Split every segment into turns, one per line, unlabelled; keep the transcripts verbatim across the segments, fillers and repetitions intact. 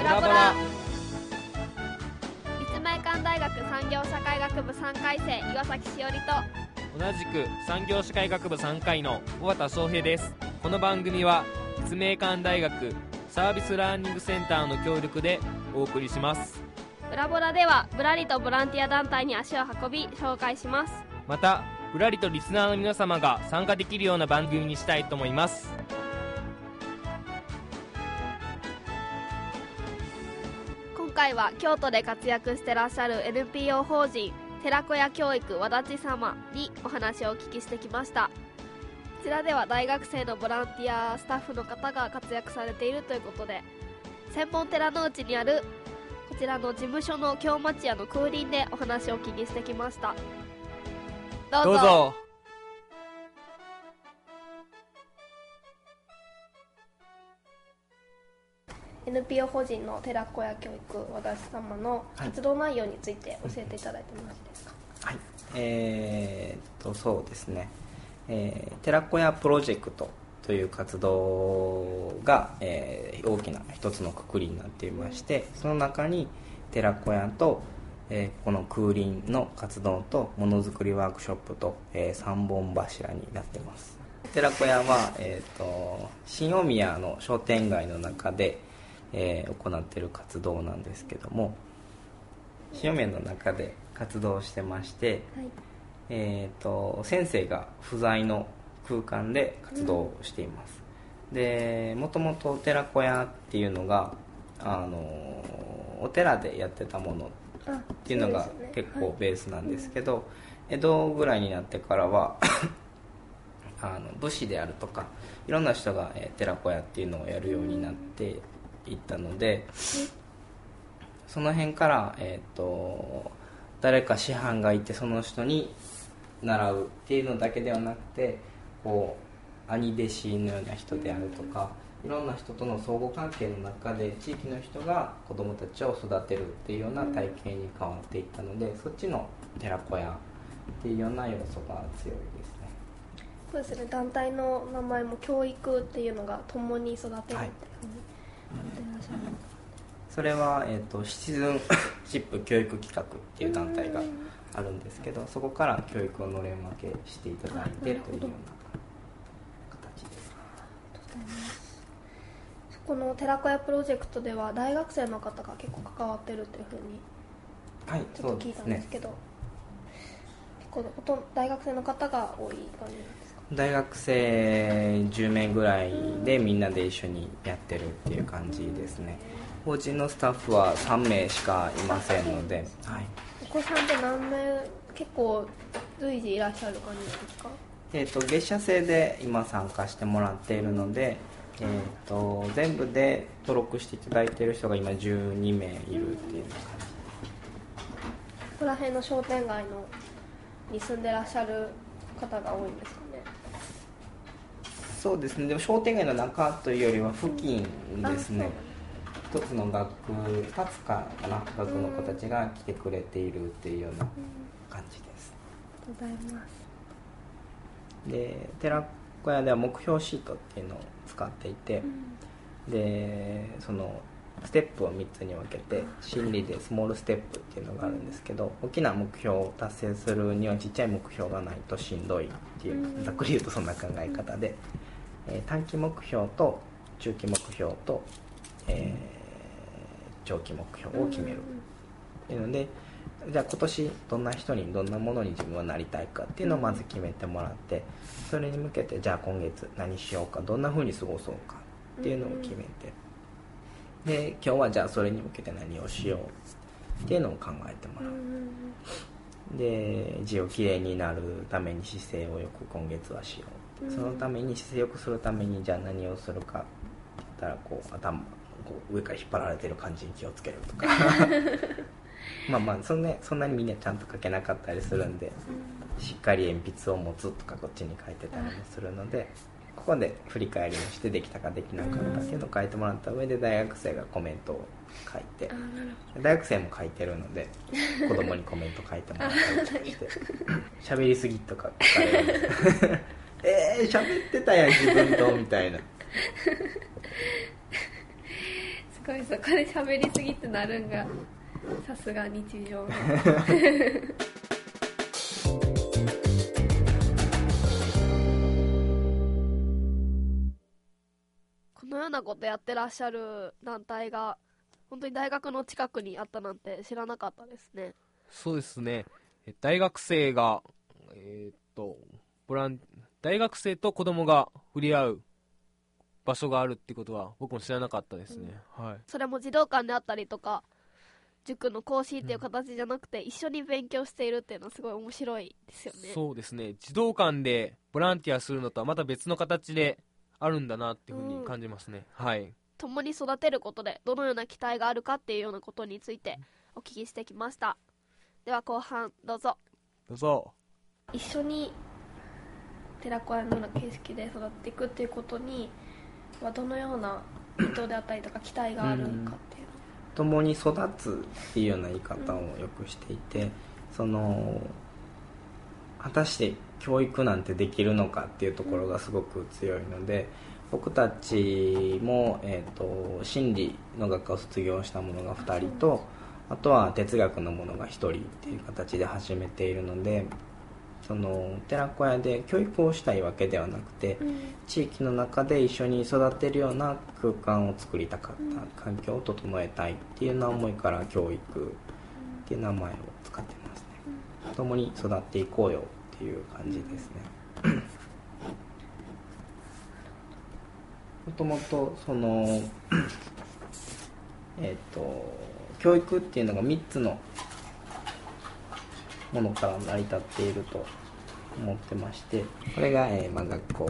ラボラ。
立命館大学産業社会学部さんかい生岩崎しおりと、
同じく産業社会学部さんかいの尾形翔平です。この番組は立命館大学サービスラーニングセンターの協力でお送りします。
ブラボラではぶらりとボランティア団体に足を運び紹介します。
またぶらりとリスナーの皆様が参加できるような番組にしたいと思います。
今回は京都で活躍してらっしゃる エヌピーオー 法人寺子屋教育和立様にお話をお聞きしてきました。こちらでは大学生のボランティアスタッフの方が活躍されているということで、専門寺の内にあるこちらの事務所の京町屋の空林でお話をお聞きしてきました。どうぞ。
どうぞ。
エヌピーオー 法人の寺子屋教育和立様の活動内容について教えていただいてもよろしいですか？
はい、えー、っとそうですね、えー、寺子屋プロジェクトという活動が、えー、大きな一つの括りになっていまして、その中に寺子屋と、えー、この空林の活動とものづくりワークショップと、えー、さんぼん柱になっています。寺子屋は、えー、と新大宮の商店街の中で、えー、行っている活動なんですけども、新大宮の中で活動してまして、はい、えー、と先生が不在の空間で活動をしています、うん、でもともと寺子屋っていうのがあのお寺でやってたものっていうのが結構ベースなんですけど、はい、江戸ぐらいになってからはあの武士であるとかいろんな人が、えー、寺子屋っていうのをやるようになっていったので、その辺から、えー、と誰か師範がいてその人に習うっていうのだけではなくて、こう兄弟子のような人であるとかいろんな人との相互関係の中で地域の人が子どもたちを育てるっていうような体系に変わっていったので、そっちの寺子屋っていうような要素が強いですね。
そうですね、団体の名前も教育っていうのが共に育てるっていうふうに、はい、
それは、えーと、シチズンシップ教育企画っていう団体があるんですけど、そこから教育をのれん分けしていただいてというような形です。
そこの寺子屋プロジェクトでは大学生の方が結構関わってるっていうふうにちょっと聞いたんですけど、はい、結構ほとんど大学生の方が多い感じなんですか？
大学生じゅうめいぐらいでみんなで一緒にやってるっていう感じですね。法人のスタッフはさんめいしかいませんので、はい、
お子さんって何名結構随時いらっしゃる感じですか？
えーと、月謝制で今参加してもらっているので、えーと、全部で登録していただいている人が今じゅうにめいいるっていう感じ。こ
こら辺の商店街のに住んでらっしゃる方が多いんですかね？
そうですね、でも商店街の中というよりは付近ですね。一つの学区、二つかな、学区の子たちが来てくれているっていうような感じです。
ありがとうございます。
で、寺子屋では目標シートっていうのを使っていて、うん、でそのステップをみっつに分けて心理でスモールステップっていうのがあるんですけど、大きな目標を達成するにはちっちゃい目標がないとしんどいっていう、ざっくり言うとそんな考え方で、えー、短期目標と中期目標と、えー長期目標を決めるっていうので、じゃあ今年どんな人にどんなものに自分はなりたいかっていうのをまず決めてもらって、それに向けてじゃあ今月何しようか、どんな風に過ごそうかっていうのを決めて、で今日はじゃあそれに向けて何をしようっていうのを考えてもらう。で字をきれいになるために姿勢をよく今月はしよう、そのために姿勢よくするためにじゃあ何をするかって言ったら、こう頭こう上から引っ張られてる感じに気をつけるとかまあまあそんな、そんなにみんなちゃんと書けなかったりするんで、しっかり鉛筆を持つとかこっちに書いてたりもするので、ここで振り返りをしてできたかできなかったっていうのを書いてもらった上で、大学生がコメントを書いて、大学生も書いてるので子供にコメント書いてもらったりして喋りすぎとか書かれるんですえー喋ってたやん自分とみたいな
すごいそこで喋りすぎってなるんがさすが日常のこのようなことやってらっしゃる団体が本当に大学の近くにあったなんて知らなかったですね。
そうですね。大学生が、えー、っとボラン大学生と子供が触れ合う場所があるってことは僕も知らなかったですね、うん、はい。
それも児童館であったりとか塾の講師っていう形じゃなくて、うん、一緒に勉強しているっていうのはすごい面白いですよね。
そうですね。児童館でボランティアするのとはまた別の形であるんだなっていうふうに感じますね、うん、はい。
共に育てることでどのような期待があるかっていうようなことについてお聞きしてきました。では後半どうぞ。
どうぞ。
一緒に寺子屋のような形式で育っていくっていうことにはどのような意図であったりとか期待があるかっていうの、うん、
共に育つっていうような言い方をよくしていて、うん、その果たして教育なんてできるのかっていうところがすごく強いので、僕たちも、えーと、心理の学科を卒業した者がふたりと、あとは哲学の者がひとりっていう形で始めているので、その寺子屋で教育をしたいわけではなくて、うん、地域の中で一緒に育てるような空間を作りたかった、うん、環境を整えたいっていうような思いから教育っていう名前を使ってますね、うん、共に育っていこうよっていう感じですね。もともとそのえっと教育っていうのがみっつのものから成り立っていると思ってまして、これが、えーまあ、学校、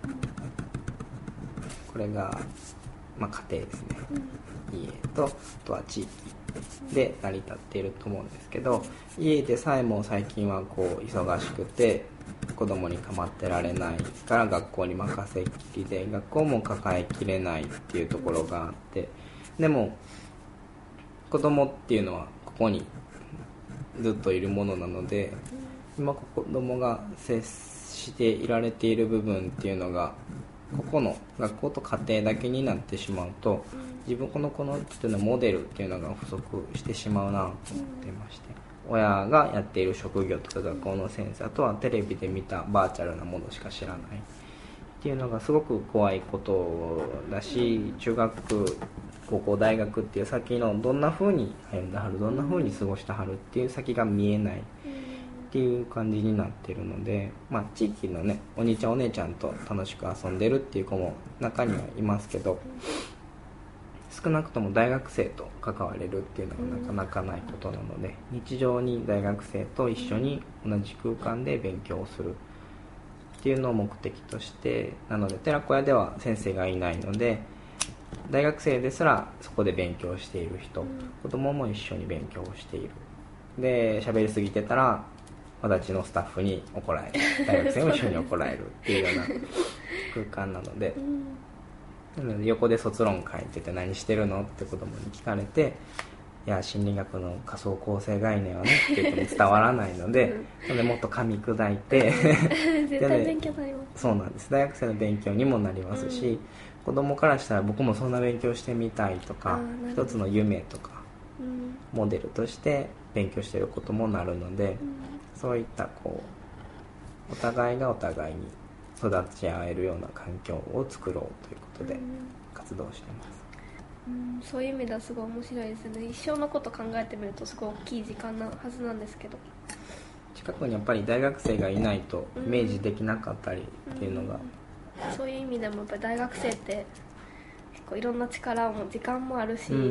これが、まあ、家庭ですね、家とあとは地域で成り立っていると思うんですけど、家でさえも最近はこう忙しくて子供に構ってられないから学校に任せっきりで、学校も抱えきれないっていうところがあって、でも子供っていうのはここにずっといるものなので、今子供が接していられている部分っていうのがここの学校と家庭だけになってしまうと、自分この子の人のモデルっていうのが不足してしまうなと思っていまして、親がやっている職業とか学校の先生、あとはテレビで見たバーチャルなものしか知らないっていうのがすごく怖いことだし、中学高校大学っていう先のどんな風に歩んだはる、どんな風に過ごしたはるっていう先が見えないっていう感じになってるので、まあ地域のねお兄ちゃんお姉ちゃんと楽しく遊んでるっていう子も中にはいますけど、少なくとも大学生と関われるっていうのがなかなかないことなので、日常に大学生と一緒に同じ空間で勉強をするっていうのを目的として、なので寺子屋では先生がいないので、大学生ですらそこで勉強している人、うん、子供も一緒に勉強をしている。で喋りすぎてたら私のスタッフに怒られる、大学生も一緒に怒られるっていうような空間なので、うん、なので横で卒論書いてて何してるのって子供に聞かれて、いや心理学の仮想構成概念はねって言っても伝わらないので、うん、でもっと噛み砕いて
絶対勉強になります。
そうなんです。大学生の勉強にもなりますし、うん、子供からしたら僕もそんな勉強してみたいとか、一つの夢とか、うん、モデルとして勉強していることもなるので、うん、そういったこうお互いがお互いに育ち合えるような環境を作ろうということで活動してます。
うん、そういう意味ではすごい面白いですね。一生のこと考えてみるとすごい大きい時間なはずなんですけど、
近くにやっぱり大学生がいないとイメージできなかったりっていうのが、
うんうん、そういう意味でもやっぱり大学生って結構いろんな力も時間もあるし、うんうん、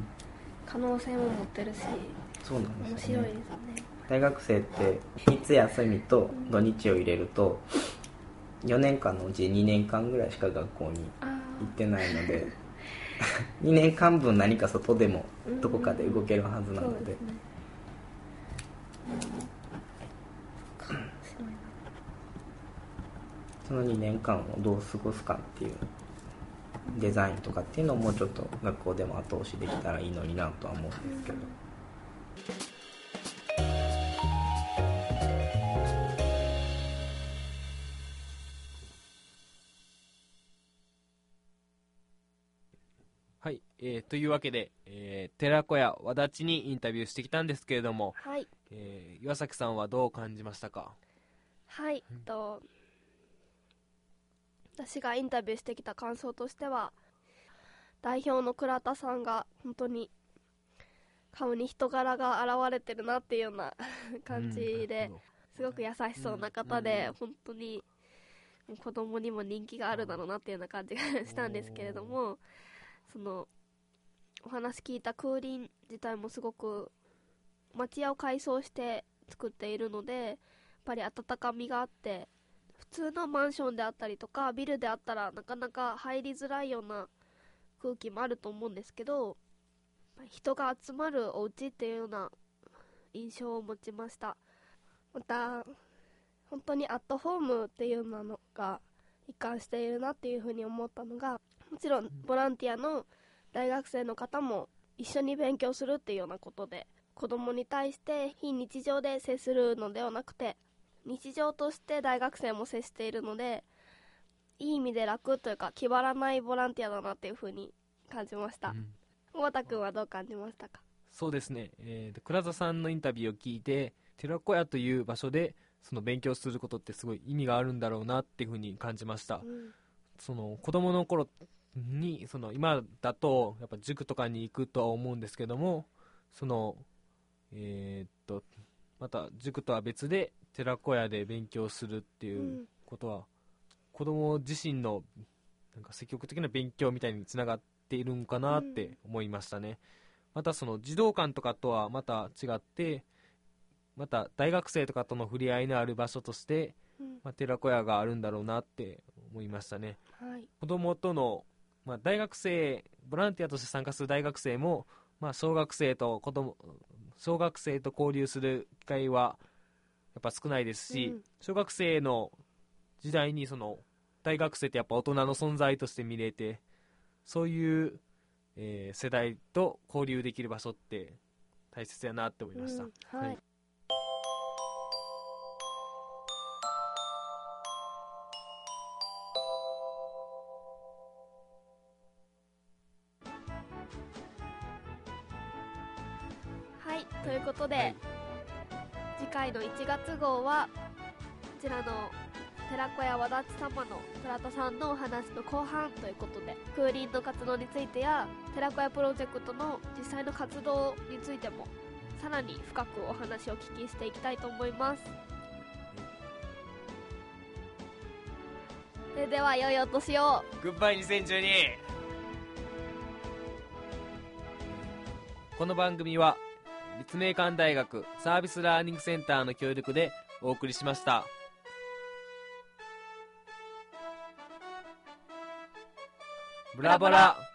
可能性も持ってるし、
そうなんですよね、
面白いですね。
大学生ってみっつ休みと土日を入れるとよねんかんのうちにねんかんぐらいしか学校に行ってないのでにねんかんぶん何か外でもどこかで動けるはずなので、うん、そのにねんかんをどう過ごすかっていうデザインとかっていうのをもうちょっと学校でも後押しできたらいいのになとは思うんですけど、
はい、えー、というわけで、えー、寺子屋和立にインタビューしてきたんですけれども、
はい、
えー、岩崎さんはどう感じましたか？
はい、えっと私がインタビューしてきた感想としては、代表の倉田さんが本当に顔に人柄が現れてるなっていうような感じで、すごく優しそうな方で、本当に子供にも人気があるだろうなっていうような感じがしたんですけれども、そのお話聞いた空林自体もすごく町屋を改装して作っているので、やっぱり温かみがあって、普通のマンションであったりとかビルであったらなかなか入りづらいような空気もあると思うんですけど、人が集まるお家っていうような印象を持ちました。また本当にアットホームっていうのが一貫しているなっていうふうに思ったのが、もちろんボランティアの大学生の方も一緒に勉強するっていうようなことで、子供に対して非日常で接するのではなくて、日常として大学生も接しているので、いい意味で楽というか気張らないボランティアだなっていうふうに感じました。小畑君はどう感じましたか？
そうですね、えー、倉田さんのインタビューを聞いて、寺子屋という場所でその勉強することってすごい意味があるんだろうなっていうふうに感じました。うん、その子供の頃に、その今だとやっぱ塾とかに行くとは思うんですけども、そのえー、っとまた塾とは別で寺子屋で勉強するっていうことは、うん、子供自身のなんか積極的な勉強みたいにつながっているんかなって思いましたね。うん、またその児童館とかとはまた違って、また大学生とかとの触れ合いのある場所として、うん、まあ、寺子屋があるんだろうなって思いましたね。はい、子供との、まあ、大学生ボランティアとして参加する大学生も、まあ、小学生と子供小学生と交流する機会はやっぱ少ないですし、うん、小学生の時代にその大学生ってやっぱ大人の存在として見れて、そういう、えー、世代と交流できる場所って大切やなって思いました。うん、はい、はい
はい、ということで、はい、次回のいちがつ号はこちらの寺子屋和立様の倉田さんのお話の後半ということで、空林の活動についてや寺子屋プロジェクトの実際の活動についてもさらに深くお話をお聞きしていきたいと思います。それでは良いお年を。
グッバイにせんじゅうに。この番組は立命館大学サービスラーニングセンターの協力でお送りしました。ブラボラ。